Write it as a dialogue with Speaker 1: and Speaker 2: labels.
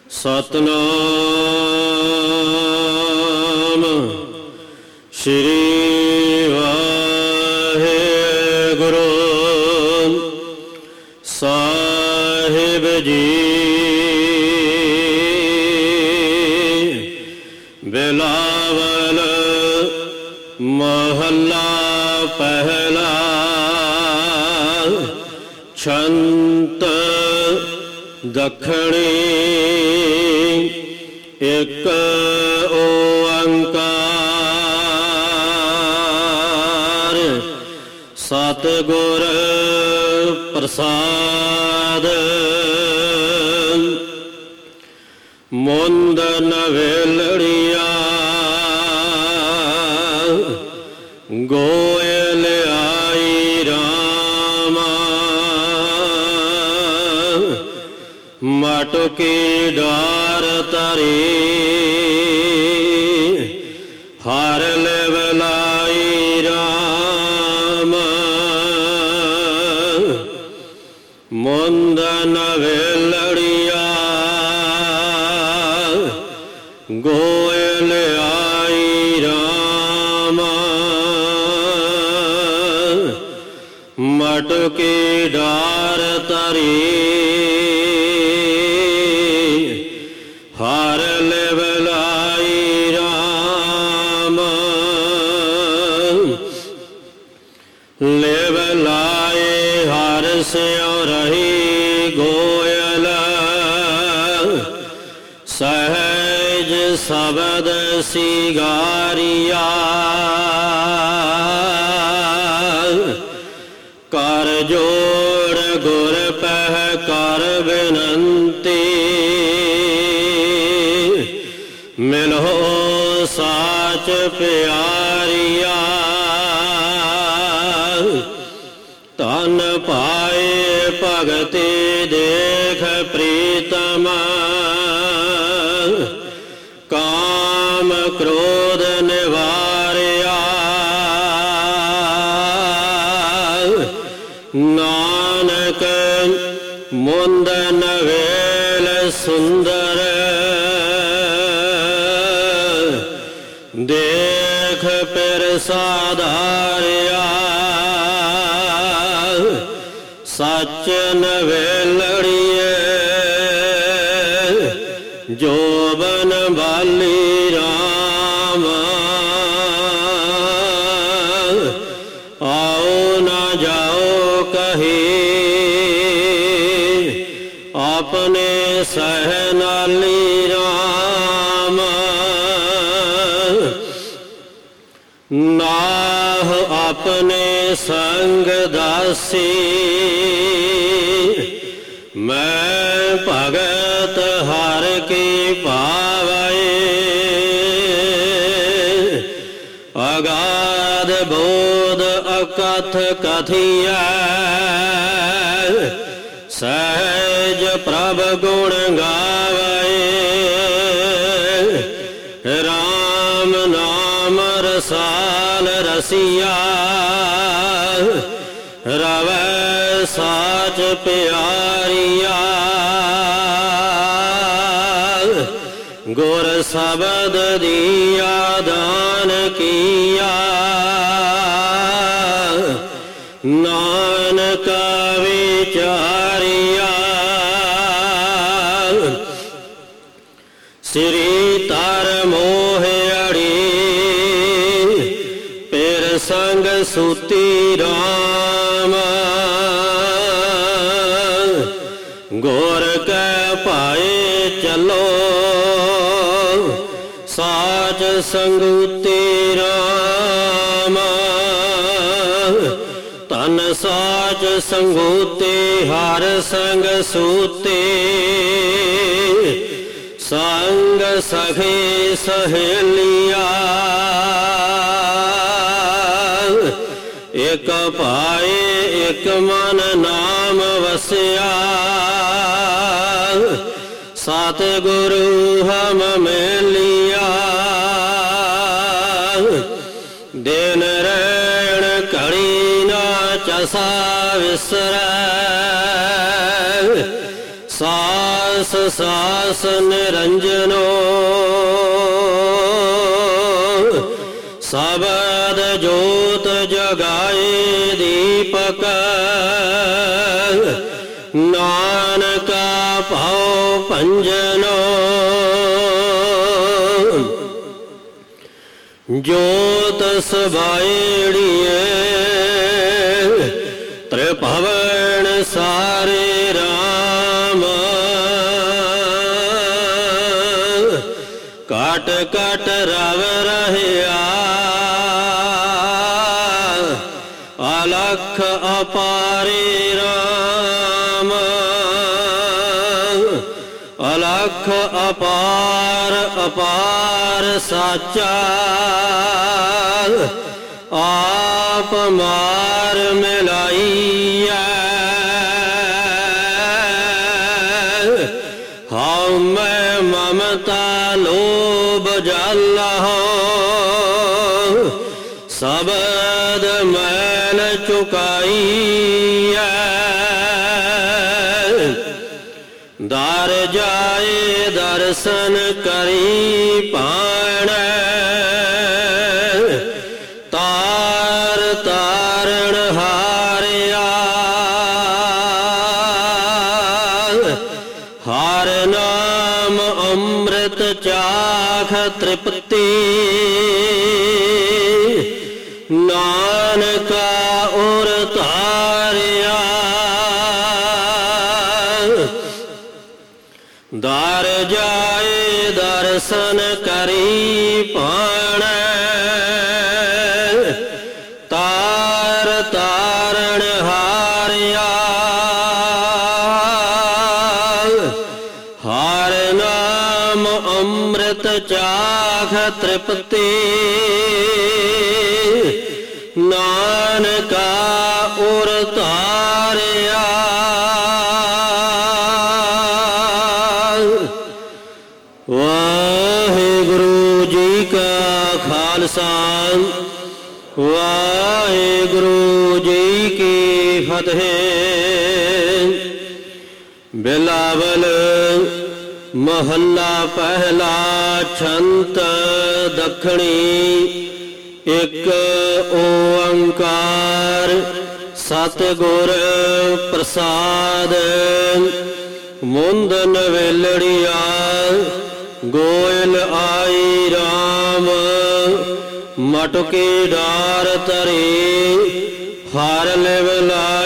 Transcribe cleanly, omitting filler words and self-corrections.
Speaker 1: ਸਤਨਾਮ ਸ਼੍ਰੀ ਵਾਹਿਗੁਰੂ ਸਾਹਿਬ ਜੀ। ਬਿਲਾਵਲ ਮਹੱਲਾ ਪਹਿਲਾ। ਛੰਤ ਦੱਖਣੀ ਇੱਕ ਓੰਕਾਰ। ਸਤਿਗੁਰ ਪ੍ਰਸਾਦ। ਮੁੰਦ ਨਵੇਲੜੀਆ ਗੋਇਲ ਆਈ ਰਾਮਾ। ਮਟਕੀ ਡਾਰ ਤਰੀ ਹਰ ਲਿਵਲਾਈ ਰਾਮ। ਮੁੰਦ ਨਵੇਲੜੀਆ ਗੋਇਲ ਆਈ ਰਾਮ। ਮਟਕੀ ਡਾਰ ਤਰੀ ਹਰ ਲਿਵਲਾਈ ਰਾਮ। ਲਿਵਲਾਏ ਹਰ ਸਿਉ ਰਹੀ ਗੋਇਲ। ਸਹਿਜ ਸ਼ਬਦ ਸਿਗਾਰਿਆ। ਕਰ ਜੋੜ ਗੁਰ ਪਹਿ ਕਰ ਬਿਨੰਤੀ। ਮਿਲੋ ਸਾਚ ਪਿਆਰਿਆ। ਧਨ ਪਾਏ ਭਗਤੀ ਦੇਖ ਪ੍ਰੀਤਮ। ਕਾਮ ਕ੍ਰੋਧ ਨਿਵਾਰਿਆ। ਨਾਨਕ ਮੁੰਦ ਨਵੇਲ ਸੁੰਦਰ। ਦੇਖ ਪਿਰ ਸਾਧਾਰਿਆ। ਸੱਚ ਨਵੇਲੜੀਏ ਜੋਬਨ ਬਾਲੀ ਰਾਮ। ਆਓ ਨਾ ਜਾਓ ਕਹੀ ਆਪਣੇ ਸਹਿ ਨਾਲੀ ਰਾਮ। ਨਾਹ ਆਪਣੇ ਸੰਗ ਦਾਸੀ। ਮੈਂ ਭਗਤ ਹਰ ਕੀ ਭਾਵੈ। ਅਗਾਧ ਬੋਧ ਅਕਥ ਕਥੀਐ। ਸਹਿਜ ਪ੍ਰਭ ਗੁਣ ਗਾਵੈ। ਰਾਮ ਨਾਮ ਰਸਾਲ ਰਸੀਆ। ਰਵੈ ਸਾਚ ਪਿਆਰਿਆ। ਗੁਰ ਸ਼ਬਦ ਦੀਆ ਦਾਨ ਕੀਆ। ਨਾਨਕ ਵਿਚਾਰਿਆ। ਸ੍ਰੀ ਤਰ ਮੋਹਿ ਪਿਰ ਸੰਗ ਸੂਤੀ ਰਾਮ। ਗੁਰ ਕੈ ਭਾਏ ਚਲੋ ਸਾਚ ਸੰਗੂਤੀ ਰਾਮ। ਧਨ ਸਾਚ ਸੰਗੂਤੀ ਹਰ ਸੰਗ ਸੂਤੀ। ਸੰਗ ਸਖੀ ਸਹੇਲੀਆ। ਇਕ ਭਾਏ ਇਕ ਮਨ ਨਾਮ ਵਸਿਆ। ਸਤਿਗੁਰੂ ਹਮ ਮਿਲਿਆ। ਦਿਨ ਰਹਿਣ ਘੜੀ ਨਾ ਚਸਾ ਵਿਸਰੈ। ਸਾਧ ਸਾਸ ਸਾਸ ਨਿਰੰਜਨੋ ਸਬਦ ਜੋਤ ਜਗਾਏ ਦੀਪਕ ਨਾਨਕਾ ਭਉ ਭੰਜਨੋ ਜੋਤ ਸਬਾਇੜੀਏ ਤ੍ਰਿਭਵਨ ਸਾਰੇ ਰਾਮ ਕਾਟ ਕਾਟ ਰਵ ਰਹਿਆ ਅਲਖ ਅਪਾਰੇ ਰਾਮ ਅਲਖ ਅਪਾਰ ਅਪਾਰ ਸਾਚਾ ਆਪ ਮਾਰ ਮਿਲਾਈਐ ਹਉ ਮੈਂ ਮਮਤਾ ਲੋਭ ਜਲਹੁ ਸਬਦ ਮੈਲ ਚੁਕਾਈਐ ਦਰ ਜਾਏ ਦਰਸ਼ਨ ਕਰੀ ਪਾਣੈ ਤਾਰ ਤਾਰਣ ਹਾਰਿਆ ਹਰ ਨਾਮ ਅੰਮ੍ਰਿਤ ਚਾਖ ਤ੍ਰਿਪਤੀ ਨਾਨਕਾ ਉਰ ਧਾਰਿਆ ਦਰ ਜਾਏ ਦਰਸ਼ਨ ਕਰੀ ਪਾਣੈ ਤਾਰ ਤਾਰਣ ਹਾਰਿਆ ਹਰ ਨਾਮ ਅੰਮ੍ਰਿਤ ਚਾਖ ਤ੍ਰਿਪਤੀ ਨਾਨਕਾ ਉਰ ਧਾਰਿਆ ਵਾਹਿਗੁਰੂ ਜੀ ਕਾ ਖਾਲਸਾ ਵਾਹਿਗੁਰੂ ਜੀ ਕੀ ਫਤਿਹ। ਬਿਲਾਵਲ ਮਹੱਲਾ ਪਹਿਲਾ ਛੰਤ ਦੱਖਣੀ ਇੱਕ ਓੰਕਾਰ ਸਤਿਗੁਰ ਪ੍ਰਸਾਦ ਮੁੰਦਨ ਵੇਲੜੀਆ ਗੋਇਲ ਆਈ ਰਾਮ ਮਟਕੇ ਡਾਰ ਤਰੇ ਹਰ ਲਿਵ ਲਾ